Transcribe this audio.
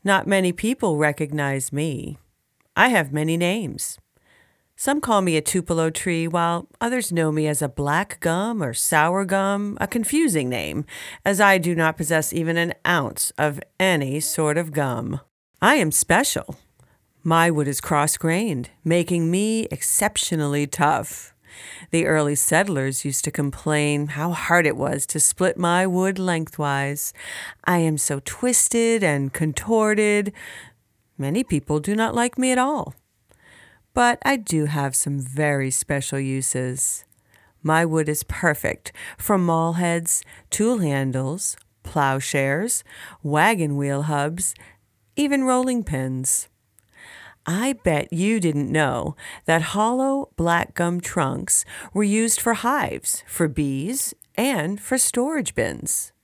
Not many people recognize me. I have many names. Some call me a Tupelo tree, while others know me as a black gum or sour gum, a confusing name, as I do not possess even an ounce of any sort of gum. I am special. My wood is cross-grained, making me exceptionally tough. The early settlers used to complain how hard it was to split my wood lengthwise. I am so twisted and contorted. Many people do not like me at all. But I do have some very special uses. My wood is perfect for maul heads, tool handles, plowshares, wagon wheel hubs, even rolling pins. I bet you didn't know that hollow black gum trunks were used for hives, for bees, and for storage bins.